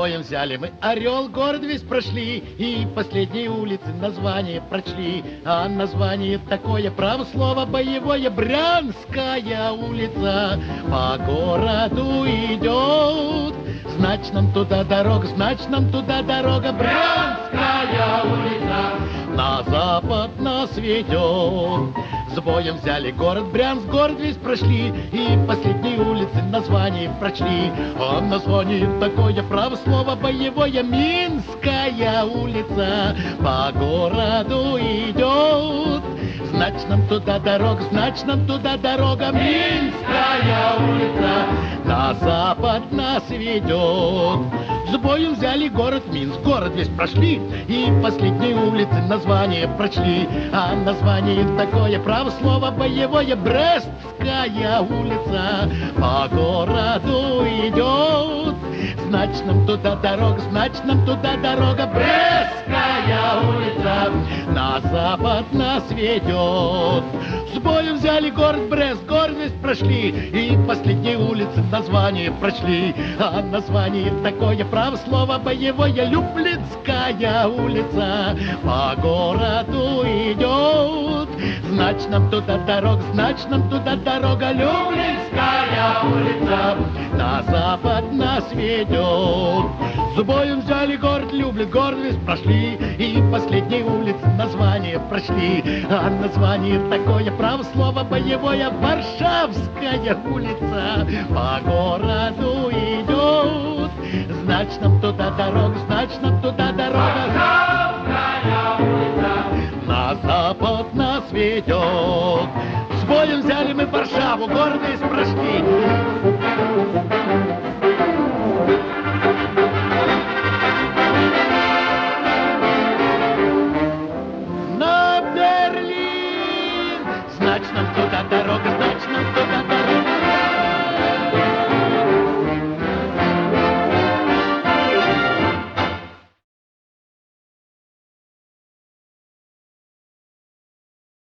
боем взяли мы Орел, город весь прошли, и последние улицы название прочли. А название такое, право слово боевое, Брянская улица по городу идет. Значит, нам туда дорога, значит, нам туда дорога, Брянская улица на запад нас ведет. С боем взяли город Брянск, город весь прошли, и последние улицы название прочли. А название такое, право слово боевое, Минская улица по городу идет. Значит, нам туда дорога, значит, нам туда дорога, Минская улица на запад нас ведет. С боем взяли город Минск, город весь прошли, и последние улицы название прочли. А название такое, право слово боевое, Брестская улица по городу идет. Значит, нам туда дорога, значит, нам туда дорога, Брестская улица на запад нас ведет. С боем взяли город Брест, город весь прошли, и последние улицы название прочли. А название такое, право слово боевое, Люблинская улица по городу идет. Значит, нам туда дорога, значит, нам туда дорога, Люблинская улица на запад нас ведет. С боем взяли город Люблин, город весь прошли, и последние улицы название прочли. А название такое, право слово боевое, Варшавская улица по городу идет. Значит, нам туда дорога, значит, нам туда дорога, Варшавская улица на запад нас ведет. С боем взяли мы Варшаву, город весь прошли,